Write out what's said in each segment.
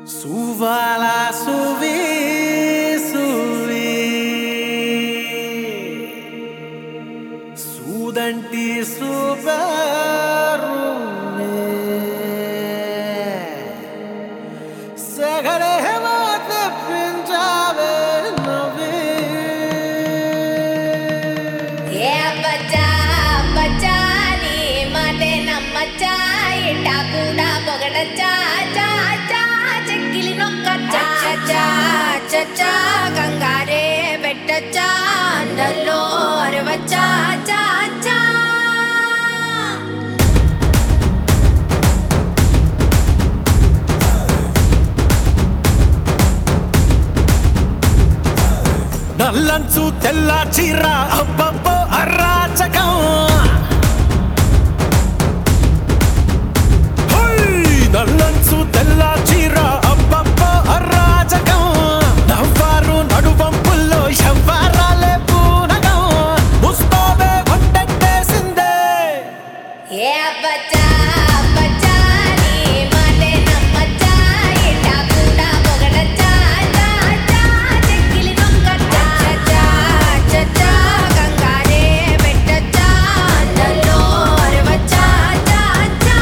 Suvala suvi suvi Sudanti superume Sagale hemate pinjave navi Yeah bacha bacha ni mate nammacha ita kuda pogadacha cha cha chekili nokkacha cha cha cha gangare bettacha andallo arvacha cha cha Nallanchu తెల్ల చీర అబ్బబ్బో అరాచకం నల్లంచు తెల్ల చీర అబ్బబ్బో అరాచకం నవ్వారు నడువంపుల్లో ఎవ్వరాలే పూనగం ముస్తాబే వంటెట్టేసిందే Yeah bacha bacha ni mate nammacha ita kuda pogadacha cha cha chekili nokkacha cha cha cha gangare bettacha andallo arvacha cha cha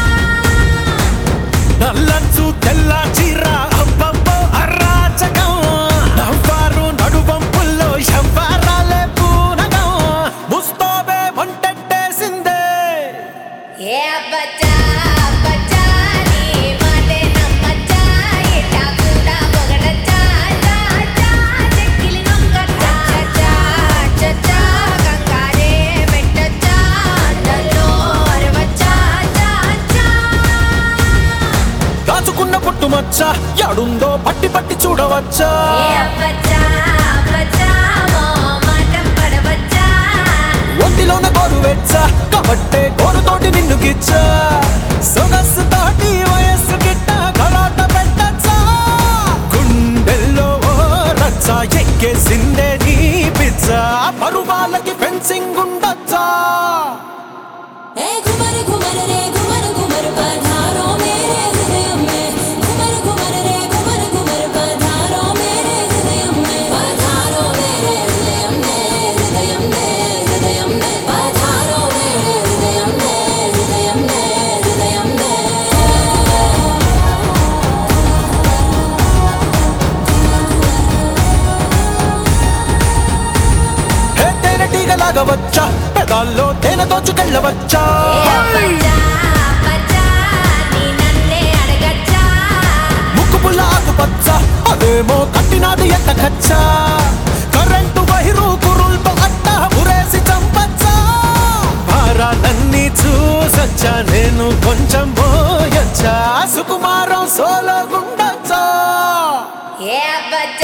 Nallanchu తెల్ల చీర అబ్బబ్బో అరాచకం నవ్వారు నడువంపుల్లో ఎవ్వరాలే పూనగం ముస్తాబే వంటెట్టేసిందే Yeah bacha bacha ni mate nammacha ita kuda pogadacha cha cha chekili nokkacha cha cha cha gangare bettacha andallo arvacha cha cha దాచుకున్న పుట్టుమచ్చ యాడుందో పట్టి పట్టి చూడవచ్చా Yeah bacha bacha mo matam padavacha ఒంటిలోన గోరు వెచ్చ కాబట్టే గోరుతోటి నిన్ను గిచ్చా సొగసు తోటి వయస్సు గిట్ట గలాట పెట్టచ్చా గుండెల్లో ఓ రచ్చ ఎక్కేసిందే నీ పిచ్చ పరువాలకి ఫెన్సింగ్ ఉండొచ్చా ए घुमर घुमर रे घुमर घुमर पधारो मेरे हृदय में घुमर घुमर रे घुमर घुमर पधारो मेरे हृदय में पधारो मेरे हृदय में हृदय में हृदय में पधारो मेरे हृदय में हृदय में हृदय में హే తేనెటీగలాగా వచ్చా పెదాల్లో తేనె దోచుకెళ్ళవచ్చా Yeah bacha bacha ni nanne adagacha ముక్కు పుల్ల ఆకుపచ్చ అదేమో కట్టినాది ఎంత ఖచ్చా కరెంటు వైరు కురుల్తో అట్ట ఉరేసి చంపచ్చా భారాలన్నీ చూసొచ్చా నేను కొంచెం పోయొచ్చా సుకుమారం సోలో గుండొచ్చా Yeah bacha